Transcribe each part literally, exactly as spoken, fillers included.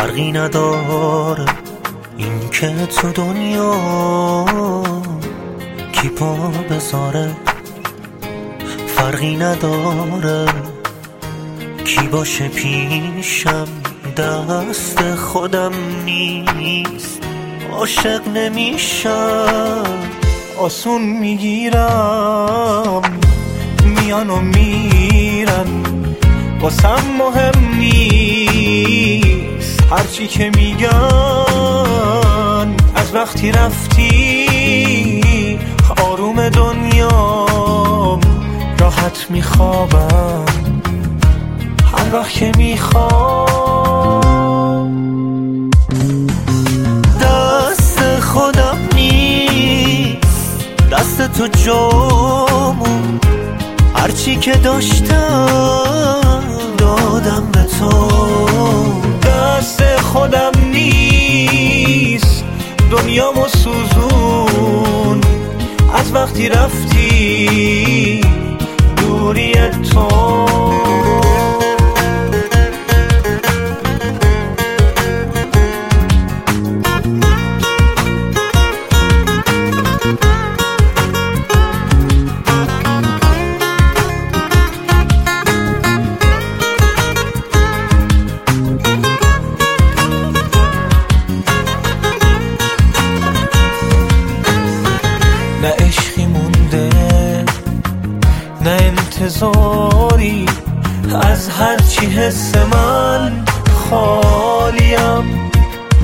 فرقی نداره این که تو دنیا کی پا بذاره، فرقی نداره کی باشه پیشم، دست خودم نیست عاشق نمیشم. آسون میگیرم میان و میرن، واسم مهم نیست هرچی که میگن. از وقتی رفتی آروم دنیام، راحت میخوابم هر وقت که میخوام. دست خودم نیست دست تو جامون، هرچی که داشتم دادم به تو. دست خودم نیست دنیامو سوزون، از وقتی رفتی دوری تو. نه عشقی مونده نه انتظاری، از هرچی حس من خالیم.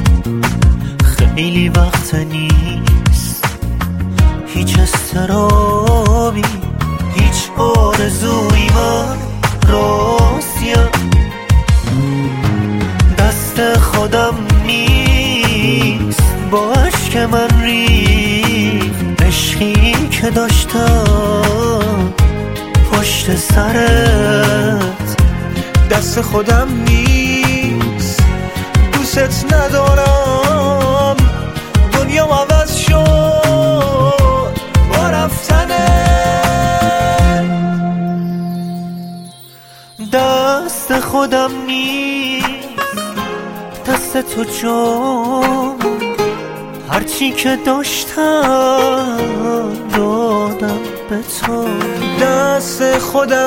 خیلی وقت نیست هیچ استرابی، هیچ آرزوی من راستیم. دست خودم نیست با عشق من ریخت، عشقی که داشتم پشت سرت. دست خودم نیست دوست ندارم، دنیا عوض شد با رفتنه. دست خودم نیست دست تو جام، هرچی که داشتم دادم به تو. دست خودم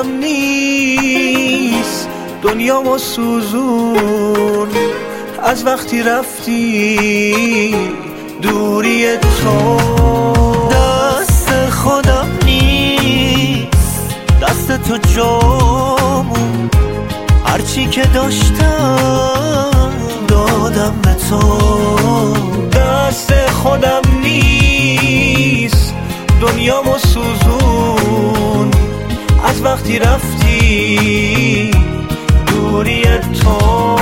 نیست دنیامو سوزون، از وقتی رفتی دوری تو. دست خودم نیست دست تو جامون، هرچی که داشتم دادم به تو. دست خودم نیست دنیامو سوزون، از وقتی رفتی دوری تو.